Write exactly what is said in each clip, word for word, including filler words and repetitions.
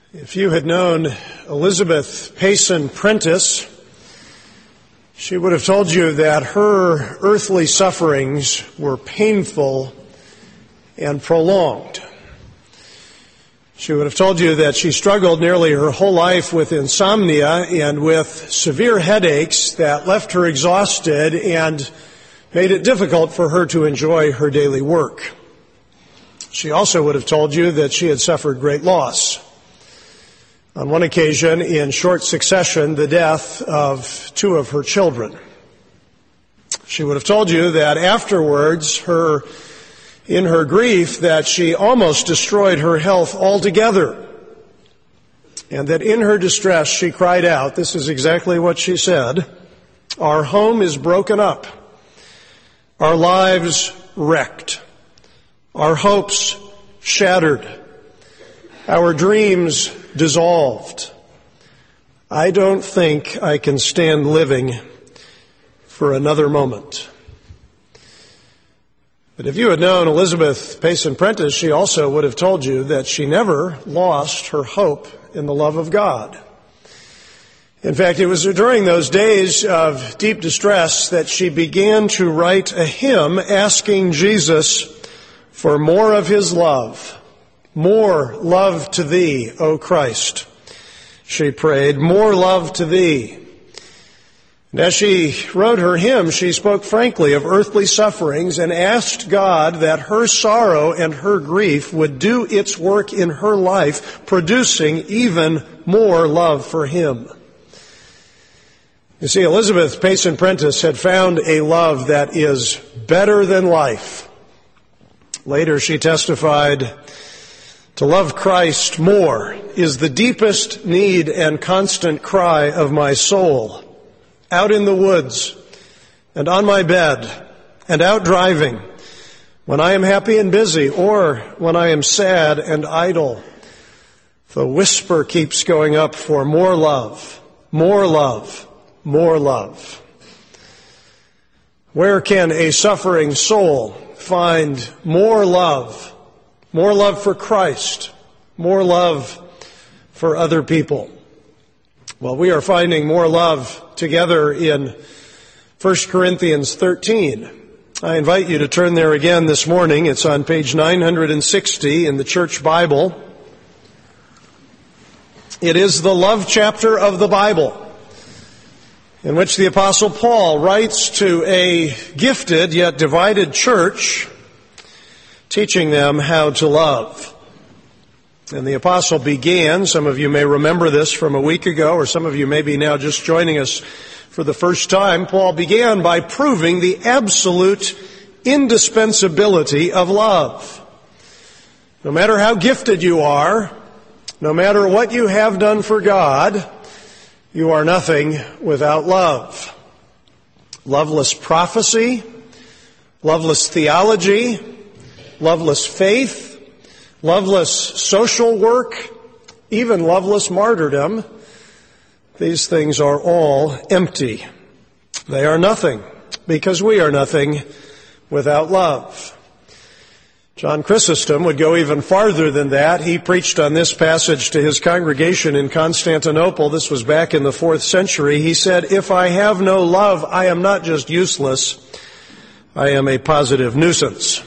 If you had known Elizabeth Payson Prentice, she would have told you that her earthly sufferings were painful and prolonged. She would have told you that she struggled nearly her whole life with insomnia and with severe headaches that left her exhausted and made it difficult for her to enjoy her daily work. She also would have told you that she had suffered great loss. On one occasion, in short succession, the death of two of her children. She would have told you that afterwards, her, in her grief, that she almost destroyed her health altogether. And that in her distress, she cried out, this is exactly what she said, "Our home is broken up, our lives wrecked, our hopes shattered, our dreams dissolved. I don't think I can stand living for another moment." But if you had known Elizabeth Payson Prentice, she also would have told you that she never lost her hope in the love of God. In fact, it was during those days of deep distress that she began to write a hymn asking Jesus for more of his love. More love to thee, O Christ, she prayed, more love to thee. And as she wrote her hymn, she spoke frankly of earthly sufferings and asked God that her sorrow and her grief would do its work in her life, producing even more love for him. You see, Elizabeth Payson Prentice had found a love that is better than life. Later she testified, "To love Christ more is the deepest need and constant cry of my soul. Out in the woods and on my bed and out driving, when I am happy and busy or when I am sad and idle, the whisper keeps going up for more love, more love, more love." Where can a suffering soul find more love? More love for Christ, more love for other people. Well, we are finding more love together in First Corinthians thirteen. I invite you to turn there again this morning. It's on page nine hundred sixty in the Church Bible. It is the love chapter of the Bible, in which the Apostle Paul writes to a gifted yet divided church, teaching them how to love. And the apostle began, some of you may remember this from a week ago, or some of you may be now just joining us for the first time. Paul began by proving the absolute indispensability of love. No matter how gifted you are, no matter what you have done for God, you are nothing without love. Loveless prophecy, loveless theology, loveless faith, loveless social work, even loveless martyrdom, these things are all empty. They are nothing, because we are nothing without love. John Chrysostom would go even farther than that. He preached on this passage to his congregation in Constantinople. This was back in the fourth century. He said, "If I have no love, I am not just useless, I am a positive nuisance."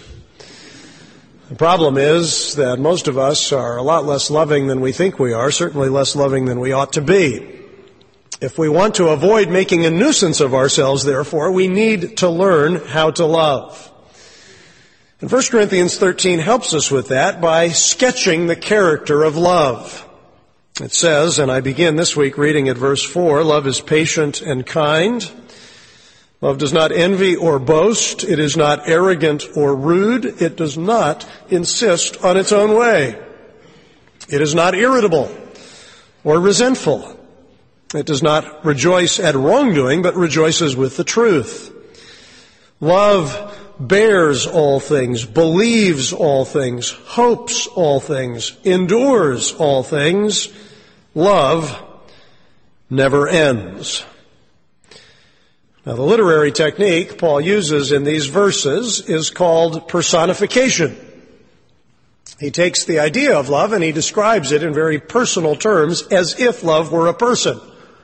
The problem is that most of us are a lot less loving than we think we are, certainly less loving than we ought to be. If we want to avoid making a nuisance of ourselves, therefore, we need to learn how to love. And First Corinthians thirteen helps us with that by sketching the character of love. It says, and I begin this week reading at verse four, "Love is patient and kind. Love does not envy or boast. It is not arrogant or rude. It does not insist on its own way. It is not irritable or resentful. It does not rejoice at wrongdoing, but rejoices with the truth. Love bears all things, believes all things, hopes all things, endures all things. Love never ends." Now, the literary technique Paul uses in these verses is called personification. He takes the idea of love and he describes it in very personal terms as if love were a person.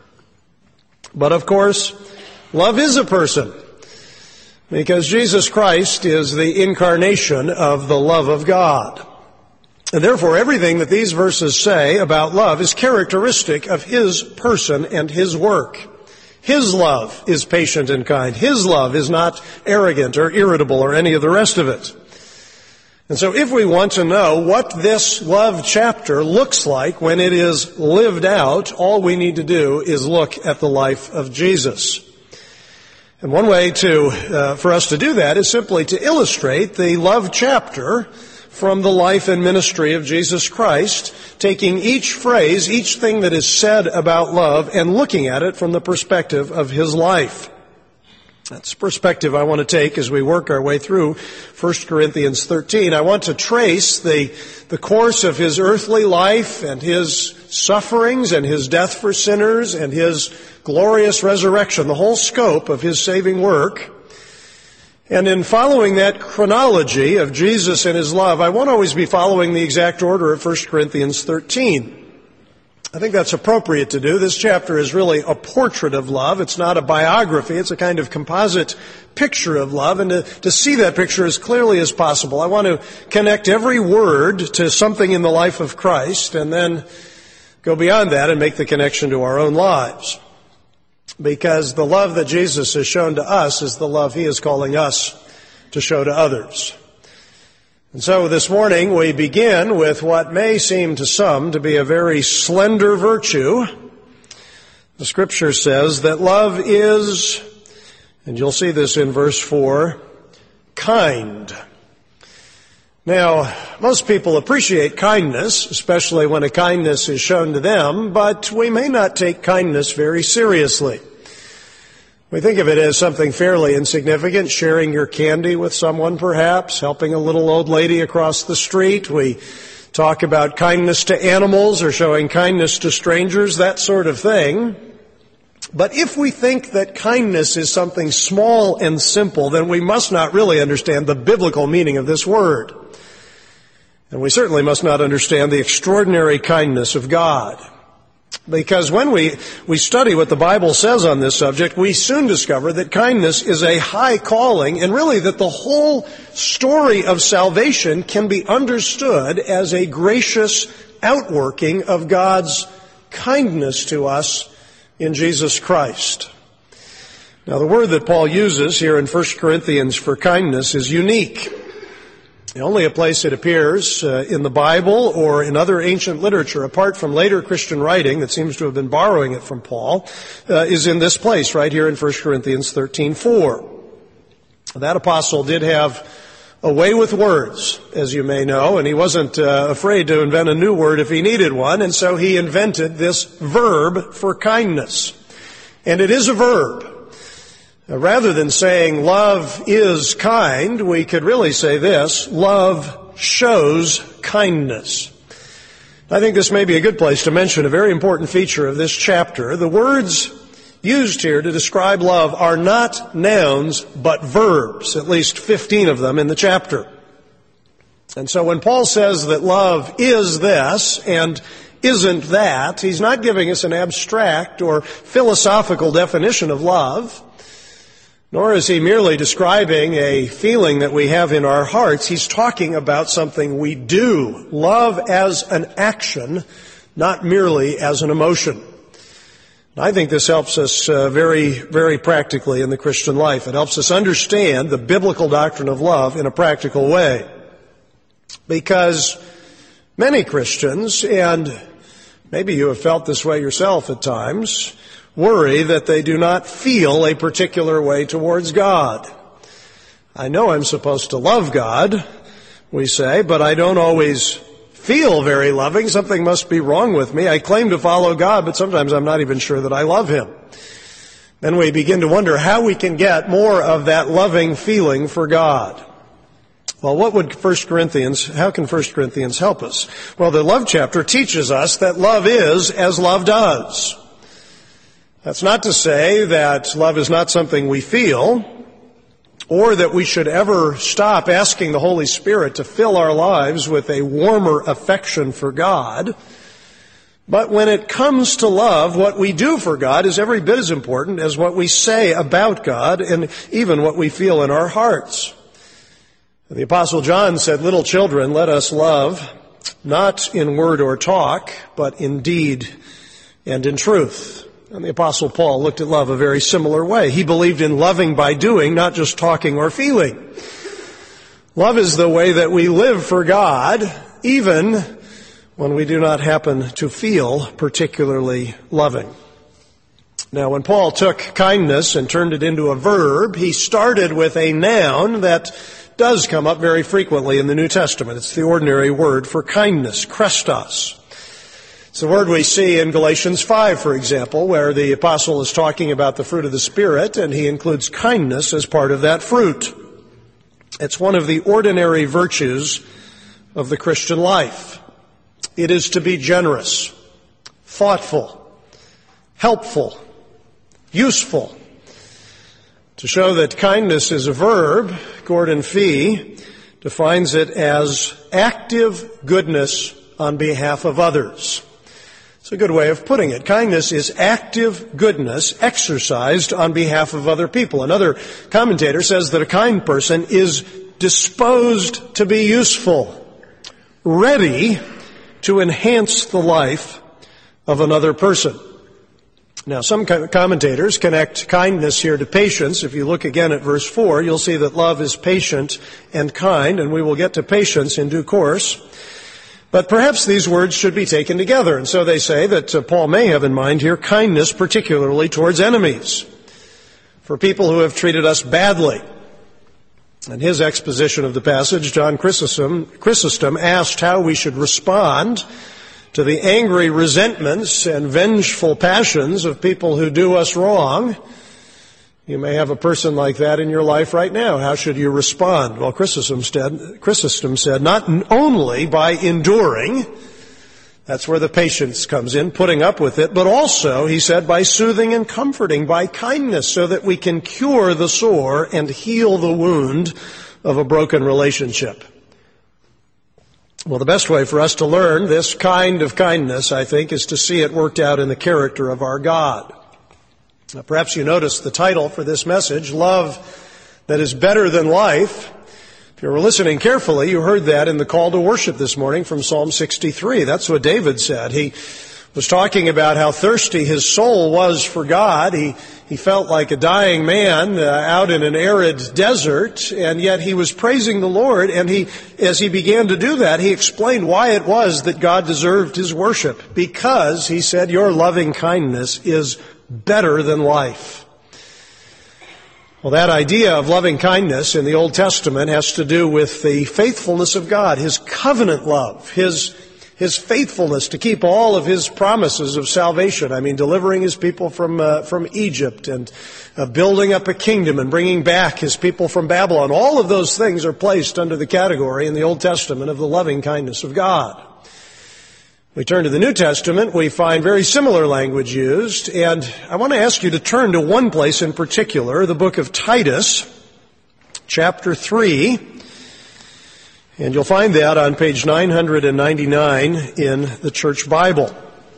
But of course, love is a person because Jesus Christ is the incarnation of the love of God. And therefore, everything that these verses say about love is characteristic of His person and His work. His love is patient and kind. His love is not arrogant or irritable or any of the rest of it. And so if we want to know what this love chapter looks like when it is lived out, all we need to do is look at the life of Jesus. And one way to uh, for us to do that is simply to illustrate the love chapter from the life and ministry of Jesus Christ, taking each phrase, each thing that is said about love, and looking at it from the perspective of His life. That's the perspective I want to take as we work our way through First Corinthians thirteen. I want to trace the, the course of His earthly life and His sufferings and His death for sinners and His glorious resurrection, the whole scope of His saving work. And in following that chronology of Jesus and His love, I won't always be following the exact order of First Corinthians thirteen. I think that's appropriate to do. This chapter is really a portrait of love. It's not a biography. It's a kind of composite picture of love. And to, to see that picture as clearly as possible, I want to connect every word to something in the life of Christ and then go beyond that and make the connection to our own lives. Because the love that Jesus has shown to us is the love He is calling us to show to others. And so this morning we begin with what may seem to some to be a very slender virtue. The Scripture says that love is, and you'll see this in verse four, kind. Now, most people appreciate kindness, especially when a kindness is shown to them, but we may not take kindness very seriously. We think of it as something fairly insignificant, sharing your candy with someone perhaps, helping a little old lady across the street. We talk about kindness to animals or showing kindness to strangers, that sort of thing. But if we think that kindness is something small and simple, then we must not really understand the biblical meaning of this word. And we certainly must not understand the extraordinary kindness of God. Because when we, we study what the Bible says on this subject, we soon discover that kindness is a high calling, and really that the whole story of salvation can be understood as a gracious outworking of God's kindness to us in Jesus Christ. Now, the word that Paul uses here in First Corinthians for kindness is unique. The only a place it appears uh, in the Bible or in other ancient literature, apart from later Christian writing that seems to have been borrowing it from Paul, uh, is in this place right here in First Corinthians thirteen four. That apostle did have a way with words, as you may know, and he wasn't uh, afraid to invent a new word if he needed one, and so he invented this verb for kindness. And it is a verb. Rather than saying love is kind, we could really say this: love shows kindness. I think this may be a good place to mention a very important feature of this chapter. The words used here to describe love are not nouns, but verbs, at least fifteen of them in the chapter. And so when Paul says that love is this and isn't that, he's not giving us an abstract or philosophical definition of love. Nor is he merely describing a feeling that we have in our hearts. He's talking about something we do. Love as an action, not merely as an emotion. I think this helps us uh, very, very practically in the Christian life. It helps us understand the biblical doctrine of love in a practical way. Because many Christians, and maybe you have felt this way yourself at times, worry that they do not feel a particular way towards God. I know I'm supposed to love God, we say, but I don't always feel very loving. Something must be wrong with me. I claim to follow God, but sometimes I'm not even sure that I love Him. Then we begin to wonder how we can get more of that loving feeling for God. Well, what would First Corinthians, how can First Corinthians help us? Well, the love chapter teaches us that love is as love does. That's not to say that love is not something we feel, or that we should ever stop asking the Holy Spirit to fill our lives with a warmer affection for God. But when it comes to love, what we do for God is every bit as important as what we say about God and even what we feel in our hearts. The Apostle John said, "Little children, let us love, not in word or talk, but in deed and in truth." And the Apostle Paul looked at love a very similar way. He believed in loving by doing, not just talking or feeling. Love is the way that we live for God, even when we do not happen to feel particularly loving. Now, when Paul took kindness and turned it into a verb, he started with a noun that does come up very frequently in the New Testament. It's the ordinary word for kindness, Christos. It's the word we see in Galatians five, for example, where the apostle is talking about the fruit of the Spirit, and he includes kindness as part of that fruit. It's one of the ordinary virtues of the Christian life. It is to be generous, thoughtful, helpful, useful. To show that kindness is a verb, Gordon Fee defines it as active goodness on behalf of others. It's a good way of putting it. Kindness is active goodness exercised on behalf of other people. Another commentator says that a kind person is disposed to be useful, ready to enhance the life of another person. Now, some commentators connect kindness here to patience. If you look again at verse four, you'll see that love is patient and kind, and we will get to patience in due course. But perhaps these words should be taken together, and so they say that uh, Paul may have in mind here kindness particularly towards enemies, for people who have treated us badly. In his exposition of the passage, John Chrysostom, Chrysostom asked how we should respond to the angry resentments and vengeful passions of people who do us wrong. You may have a person like that in your life right now. How should you respond? Well, Chrysostom said, Chrysostom said, not only by enduring, that's where the patience comes in, putting up with it, but also, he said, by soothing and comforting, by kindness, so that we can cure the sore and heal the wound of a broken relationship. Well, the best way for us to learn this kind of kindness, I think, is to see it worked out in the character of our God. Now, perhaps you noticed the title for this message, Love That Is Better Than Life. If you were listening carefully, you heard that in the call to worship this morning from Psalm sixty-three. That's what David said. He was talking about how thirsty his soul was for God. He he felt like a dying man uh, out in an arid desert, and yet he was praising the Lord, and he, as he began to do that, he explained why it was that God deserved his worship. Because, he said, your loving kindness is better than life. Well, that idea of loving kindness in the Old Testament has to do with the faithfulness of God, His covenant love, His His faithfulness to keep all of His promises of salvation. I mean, delivering His people from uh, from Egypt and uh, building up a kingdom and bringing back His people from Babylon. All of those things are placed under the category in the Old Testament of the loving kindness of God. We turn to the New Testament, we find very similar language used, and I want to ask you to turn to one place in particular, the book of Titus, chapter three. And you'll find that on page nine ninety-nine in the Church Bible.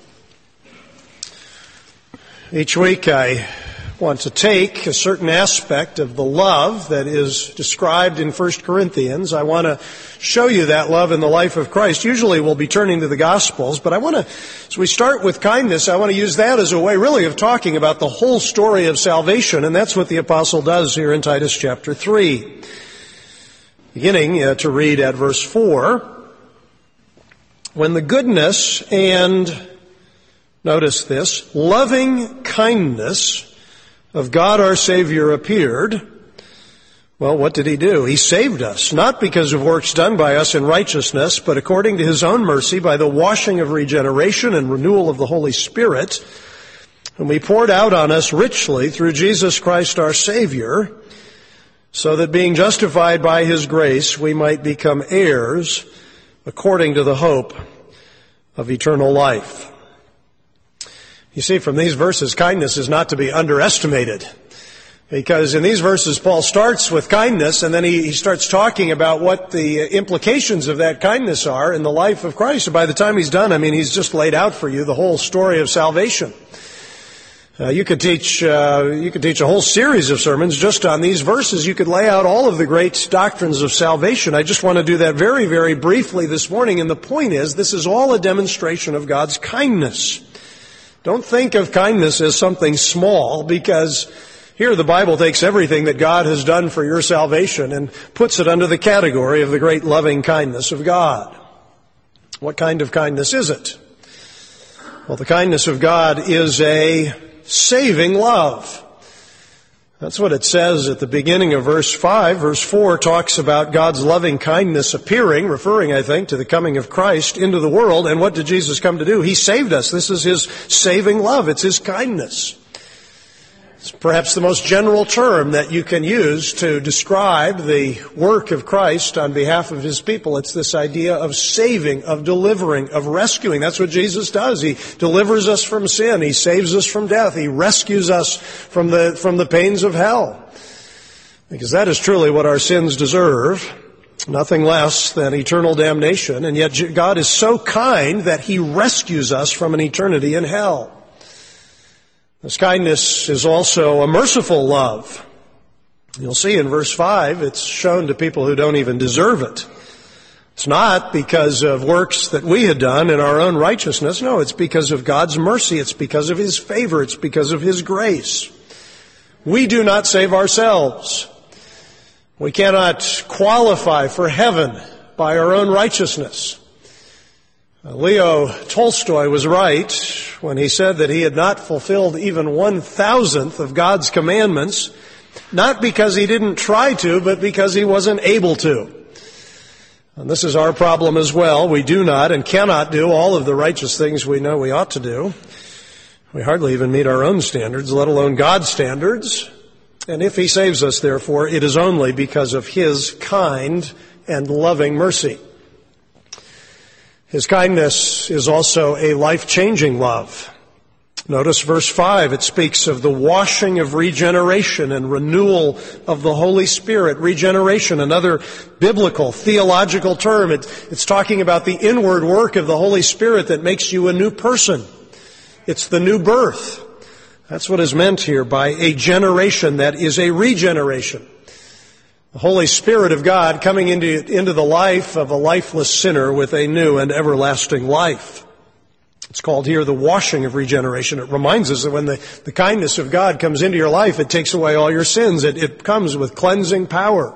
Each week I want to take a certain aspect of the love that is described in First Corinthians. I want to show you that love in the life of Christ. Usually we'll be turning to the Gospels, but I want to, as we start with kindness, I want to use that as a way really of talking about the whole story of salvation, and that's what the apostle does here in Titus chapter three. Beginning uh, to read at verse four, when the goodness and, notice this, loving kindness of God our Savior appeared, well, what did He do? He saved us, not because of works done by us in righteousness, but according to His own mercy by the washing of regeneration and renewal of the Holy Spirit, whom He poured out on us richly through Jesus Christ our Savior, so that being justified by His grace, we might become heirs according to the hope of eternal life. You see, from these verses, kindness is not to be underestimated. Because in these verses, Paul starts with kindness, and then he, he starts talking about what the implications of that kindness are in the life of Christ. And by the time he's done, I mean, he's just laid out for you the whole story of salvation. Uh, you could teach, uh, you could teach a whole series of sermons just on these verses. You could lay out all of the great doctrines of salvation. I just want to do that very, very briefly this morning. And the point is, this is all a demonstration of God's kindness. Don't think of kindness as something small, because here the Bible takes everything that God has done for your salvation and puts it under the category of the great loving kindness of God. What kind of kindness is it? Well, the kindness of God is a saving love. That's what it says at the beginning of verse five. Verse four talks about God's loving kindness appearing, referring, I think, to the coming of Christ into the world. And what did Jesus come to do? He saved us. This is His saving love. It's His kindness. It's perhaps the most general term that you can use to describe the work of Christ on behalf of His people. It's this idea of saving, of delivering, of rescuing. That's what Jesus does. He delivers us from sin. He saves us from death. He rescues us from the, from the pains of hell. Because that is truly what our sins deserve. Nothing less than eternal damnation. And yet God is so kind that He rescues us from an eternity in hell. This kindness is also a merciful love. You'll see in verse five, it's shown to people who don't even deserve it. It's not because of works that we had done in our own righteousness. No, it's because of God's mercy. It's because of His favor. It's because of His grace. We do not save ourselves. We cannot qualify for heaven by our own righteousness. Leo Tolstoy was right when he said that he had not fulfilled even one thousandth of God's commandments, not because he didn't try to, but because he wasn't able to. And this is our problem as well. We do not and cannot do all of the righteous things we know we ought to do. We hardly even meet our own standards, let alone God's standards. And if He saves us, therefore, it is only because of His kind and loving mercy. His kindness is also a life-changing love. Notice verse five, it speaks of the washing of regeneration and renewal of the Holy Spirit. Regeneration, another biblical, theological term. It, it's talking about the inward work of the Holy Spirit that makes you a new person. It's the new birth. That's what is meant here by a generation that is a regeneration. The Holy Spirit of God coming into, into the life of a lifeless sinner with a new and everlasting life. It's called here the washing of regeneration. It reminds us that when the, the kindness of God comes into your life, it takes away all your sins. It, it comes with cleansing power.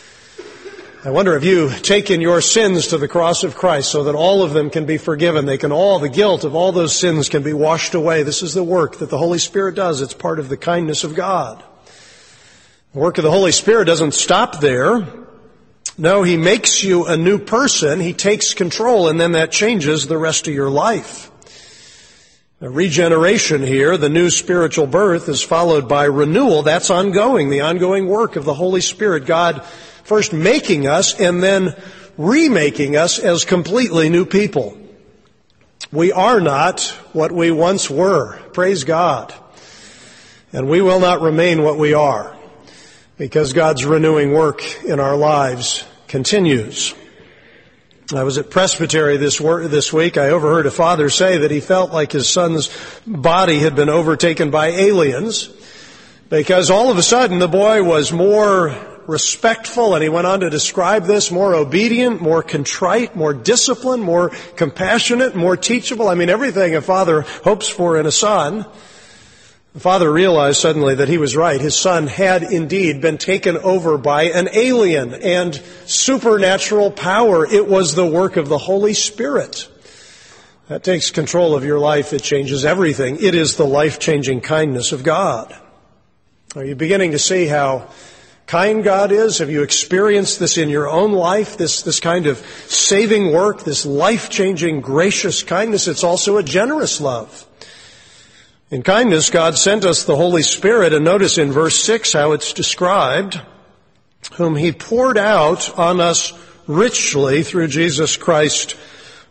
I wonder if you've taken your sins to the cross of Christ so that all of them can be forgiven. They can all, the guilt of all those sins can be washed away. This is the work that the Holy Spirit does. It's part of the kindness of God. The work of the Holy Spirit doesn't stop there. No, He makes you a new person. He takes control, and then that changes the rest of your life. The regeneration here, the new spiritual birth, is followed by renewal. That's ongoing, the ongoing work of the Holy Spirit. God first making us and then remaking us as completely new people. We are not what we once were. Praise God. And we will not remain what we are, because God's renewing work in our lives continues. I was at Presbytery this work, this week. I overheard a father say that he felt like his son's body had been overtaken by aliens, because all of a sudden the boy was more respectful, and he went on to describe this, more obedient, more contrite, more disciplined, more compassionate, more teachable. I mean, everything a father hopes for in a son. The father realized suddenly that he was right. His son had indeed been taken over by an alien and supernatural power. It was the work of the Holy Spirit. That takes control of your life. It changes everything. It is the life-changing kindness of God. Are you beginning to see how kind God is? Have you experienced this in your own life, this, this kind of saving work, this life-changing, gracious kindness? It's also a generous love. In kindness, God sent us the Holy Spirit, and notice in verse six how it's described, whom He poured out on us richly through Jesus Christ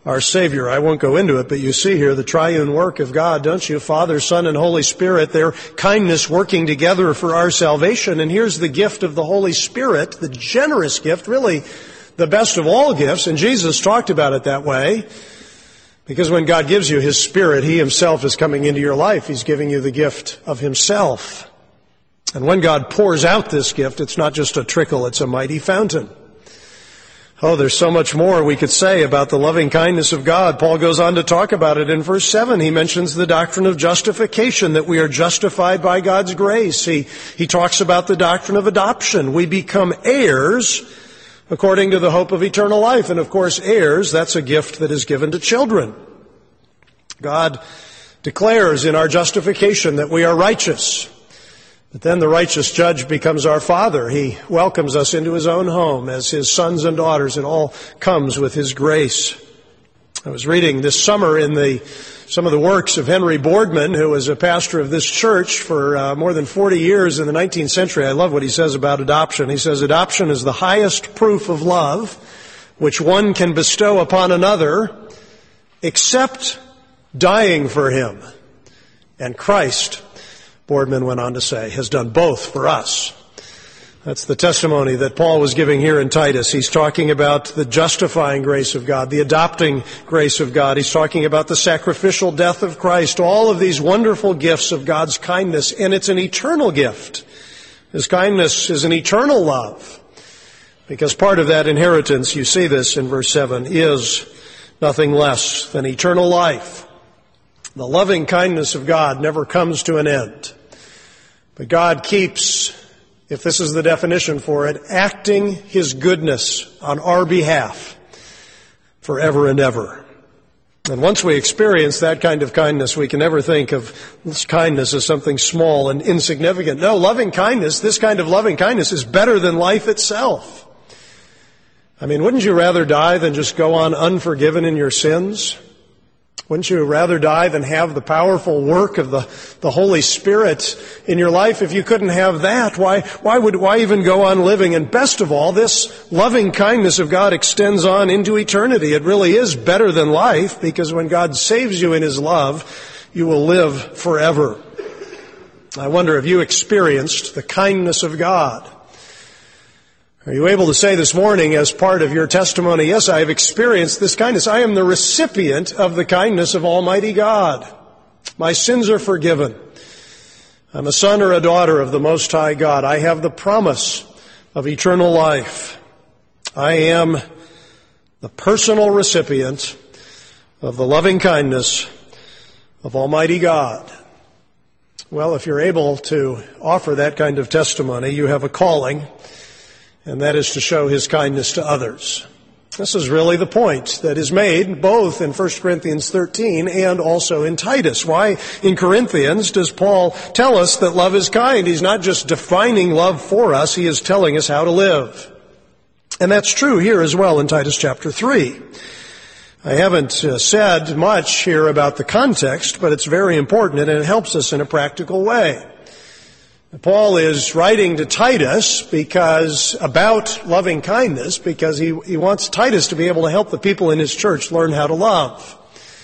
our Savior. I won't go into it, but you see here the triune work of God, don't you? Father, Son, and Holy Spirit, their kindness working together for our salvation. And here's the gift of the Holy Spirit, the generous gift, really the best of all gifts. And Jesus talked about it that way, because when God gives you His Spirit, He Himself is coming into your life. He's giving you the gift of Himself. And when God pours out this gift, it's not just a trickle, it's a mighty fountain. Oh, there's so much more we could say about the loving kindness of God. Paul goes on to talk about it in verse seven. He mentions the doctrine of justification, that we are justified by God's grace. He, he talks about the doctrine of adoption. We become heirs according to the hope of eternal life. And of course, heirs, that's a gift that is given to children. God declares in our justification that we are righteous. But then the righteous judge becomes our Father. He welcomes us into His own home as His sons and daughters. It all comes with His grace. I was reading this summer in the some of the works of Henry Boardman, who was a pastor of this church for uh, more than forty years in the nineteenth century. I love what he says about adoption. He says, adoption is the highest proof of love which one can bestow upon another, except dying for him. And Christ, Boardman went on to say, has done both for us. That's the testimony that Paul was giving here in Titus. He's talking about the justifying grace of God, the adopting grace of God. He's talking about the sacrificial death of Christ, all of these wonderful gifts of God's kindness, and it's an eternal gift. His kindness is an eternal love, because part of that inheritance, you see this in verse seven, is nothing less than eternal life. The loving kindness of God never comes to an end. But God keeps, if this is the definition for it, acting His goodness on our behalf forever and ever. And once we experience that kind of kindness, we can never think of this kindness as something small and insignificant. No, loving kindness, this kind of loving kindness is better than life itself. I mean, wouldn't you rather die than just go on unforgiven in your sins? Wouldn't you rather die than have the powerful work of the, the Holy Spirit in your life? If you couldn't have that, why, why would, why even go on living? And best of all, this loving kindness of God extends on into eternity. It really is better than life, because when God saves you in His love, you will live forever. I wonder if you experienced the kindness of God. Are you able to say this morning as part of your testimony, yes, I have experienced this kindness. I am the recipient of the kindness of Almighty God. My sins are forgiven. I'm a son or a daughter of the Most High God. I have the promise of eternal life. I am the personal recipient of the loving kindness of Almighty God. Well, if you're able to offer that kind of testimony, you have a calling, and that is to show His kindness to others. This is really the point that is made both in First Corinthians thirteen and also in Titus. Why in Corinthians does Paul tell us that love is kind? He's not just defining love for us, he is telling us how to live. And that's true here as well in Titus chapter three. I haven't uh, said much here about the context, but it's very important and it helps us in a practical way. Paul is writing to Titus because about loving kindness, because he, he wants Titus to be able to help the people in his church learn how to love.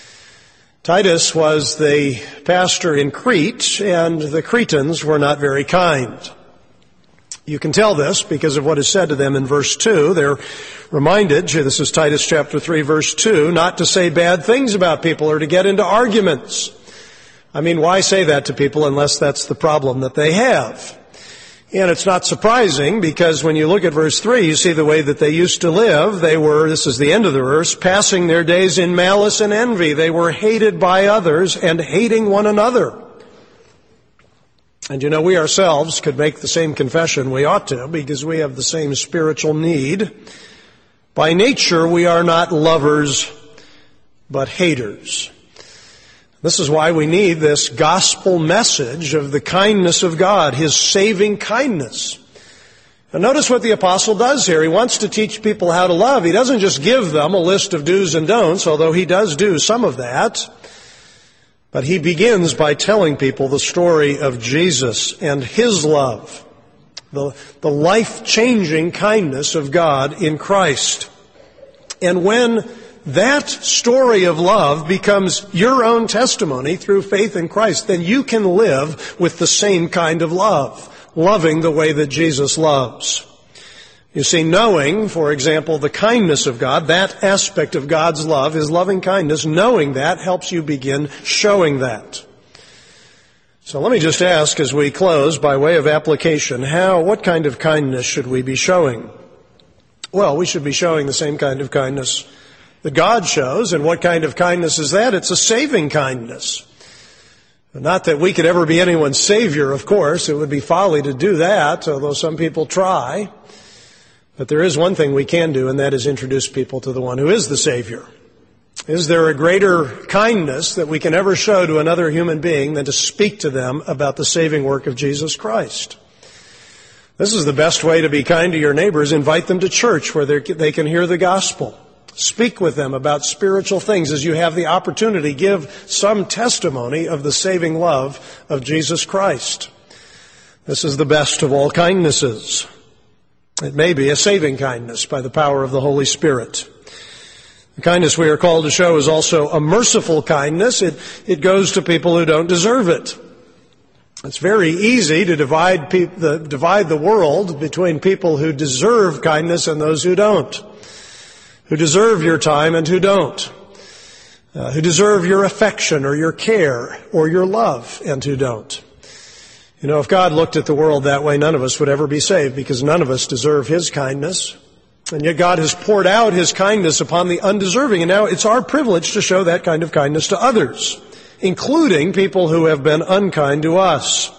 Titus was the pastor in Crete, and the Cretans were not very kind. You can tell this because of what is said to them in verse two. They're reminded, this is Titus chapter three, verse two, not to say bad things about people or to get into arguments. I mean, why say that to people unless that's the problem that they have? And it's not surprising, because when you look at verse three, you see the way that they used to live. They were, this is the end of the verse, passing their days in malice and envy. They were hated by others and hating one another. And you know, we ourselves could make the same confession. We ought to, because we have the same spiritual need. By nature, we are not lovers, but haters. This is why we need this gospel message of the kindness of God, His saving kindness. And notice what the apostle does here. He wants to teach people how to love. He doesn't just give them a list of do's and don'ts, although he does do some of that. But he begins by telling people the story of Jesus and His love, the, the life-changing kindness of God in Christ. And when that story of love becomes your own testimony through faith in Christ, then you can live with the same kind of love, loving the way that Jesus loves. You see, knowing, for example, the kindness of God, that aspect of God's love, His loving kindness, knowing that helps you begin showing that. So let me just ask as we close, by way of application, how, what kind of kindness should we be showing? Well, we should be showing the same kind of kindness that God shows. And what kind of kindness is that? It's a saving kindness. Not that we could ever be anyone's Savior, of course. It would be folly to do that, although some people try. But there is one thing we can do, and that is introduce people to the one who is the Savior. Is there a greater kindness that we can ever show to another human being than to speak to them about the saving work of Jesus Christ? This is the best way to be kind to your neighbors. Invite them to church where they can hear the gospel. Speak with them about spiritual things as you have the opportunity. Give some testimony of the saving love of Jesus Christ. This is the best of all kindnesses. It may be a saving kindness by the power of the Holy Spirit. The kindness we are called to show is also a merciful kindness. It, it goes to people who don't deserve it. It's very easy to divide, pe- the, divide the world between people who deserve kindness and those who don't, who deserve your time and who don't, uh, who deserve your affection or your care or your love and who don't. You know, if God looked at the world that way, none of us would ever be saved because none of us deserve His kindness. And yet God has poured out His kindness upon the undeserving, and now it's our privilege to show that kind of kindness to others, including people who have been unkind to us.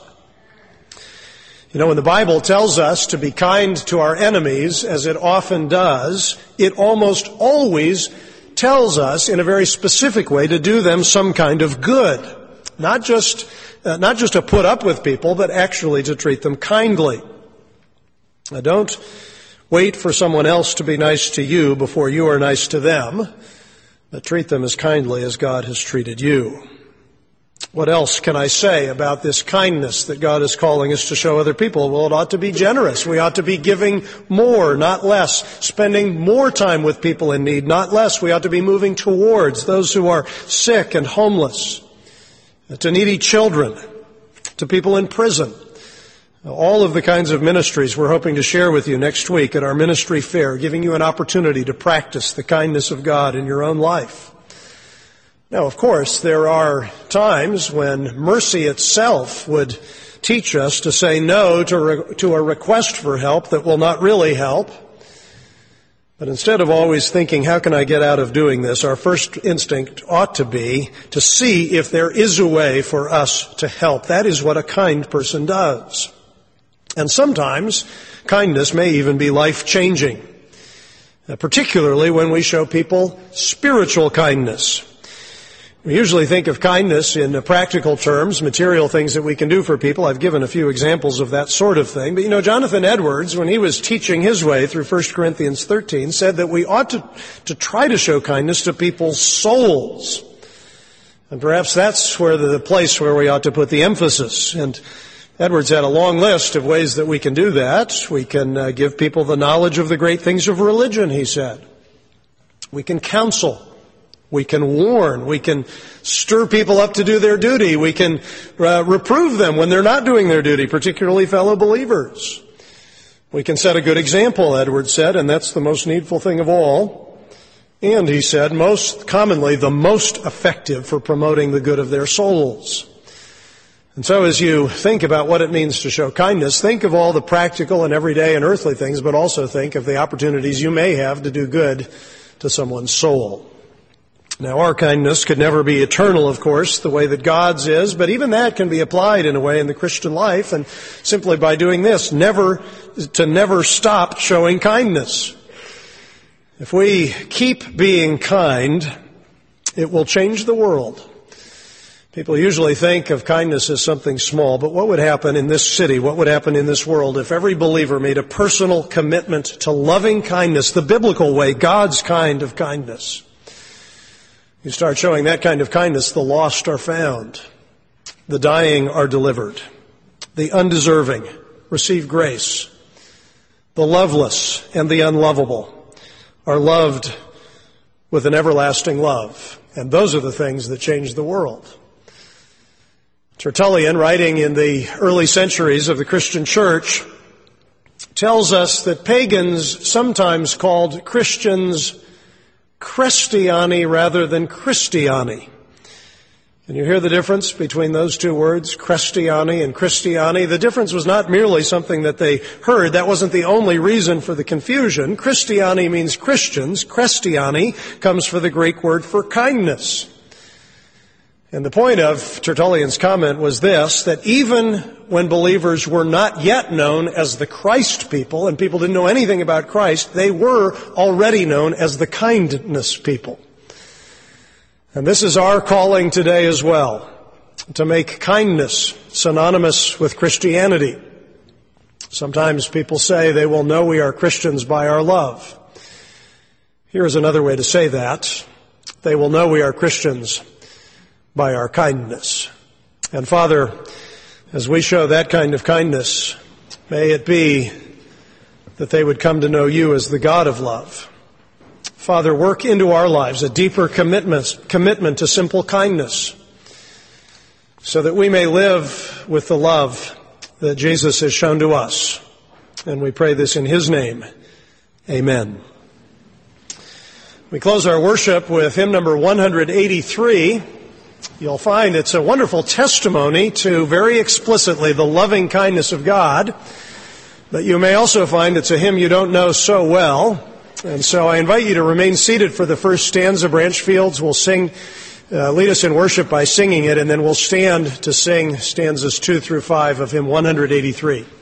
You know, when the Bible tells us to be kind to our enemies, as it often does, it almost always tells us in a very specific way to do them some kind of good. Not just, uh, not just to put up with people, but actually to treat them kindly. Now, don't wait for someone else to be nice to you before you are nice to them, but treat them as kindly as God has treated you. What else can I say about this kindness that God is calling us to show other people? Well, it ought to be generous. We ought to be giving more, not less. Spending more time with people in need, not less. We ought to be moving towards those who are sick and homeless, to needy children, to people in prison. All of the kinds of ministries we're hoping to share with you next week at our ministry fair, giving you an opportunity to practice the kindness of God in your own life. Now, of course, there are times when mercy itself would teach us to say no to, re- to a request for help that will not really help. But instead of always thinking, how can I get out of doing this, our first instinct ought to be to see if there is a way for us to help. That is what a kind person does. And sometimes kindness may even be life-changing, particularly when we show people spiritual kindness. We usually think of kindness in practical terms, material things that we can do for people. I've given a few examples of that sort of thing. But you know, Jonathan Edwards, when he was teaching his way through First Corinthians thirteen, said that we ought to, to try to show kindness to people's souls. And perhaps that's where the, the place where we ought to put the emphasis. And Edwards had a long list of ways that we can do that. We can uh, give people the knowledge of the great things of religion, he said. We can counsel. We can warn. We can stir people up to do their duty. We can uh, reprove them when they're not doing their duty, particularly fellow believers. We can set a good example, Edwards said, and that's the most needful thing of all. And he said, most commonly, the most effective for promoting the good of their souls. And so as you think about what it means to show kindness, think of all the practical and everyday and earthly things, but also think of the opportunities you may have to do good to someone's soul. Now, our kindness could never be eternal, of course, the way that God's is, but even that can be applied in a way in the Christian life, and simply by doing this, never, to never stop showing kindness. If we keep being kind, it will change the world. People usually think of kindness as something small, but what would happen in this city, what would happen in this world if every believer made a personal commitment to loving kindness, the biblical way, God's kind of kindness? You start showing that kind of kindness, the lost are found, the dying are delivered, the undeserving receive grace, the loveless and the unlovable are loved with an everlasting love. And those are the things that change the world. Tertullian, writing in the early centuries of the Christian church, tells us that pagans sometimes called Christians Christiani rather than Christiani. Can you hear the difference between those two words, Christiani and Christiani? The difference was not merely something that they heard. That wasn't the only reason for the confusion. Christiani means Christians. Christiani comes from the Greek word for kindness. And the point of Tertullian's comment was this, that even when believers were not yet known as the Christ people, and people didn't know anything about Christ, they were already known as the kindness people. And this is our calling today as well, to make kindness synonymous with Christianity. Sometimes people say they will know we are Christians by our love. Here's another way to say that. They will know we are Christians by our kindness. And Father, as we show that kind of kindness, may it be that they would come to know you as the God of love. Father, work into our lives a deeper commitment, commitment to simple kindness, so that we may live with the love that Jesus has shown to us. And we pray this in His name. Amen. We close our worship with hymn number one eighty-three. You'll find it's a wonderful testimony to very explicitly the loving kindness of God. But you may also find it's a hymn you don't know so well. And so I invite you to remain seated for the first stanza. Branch Fields will sing, uh, lead us in worship by singing it, and then we'll stand to sing stanzas two through five of hymn one eighty-three.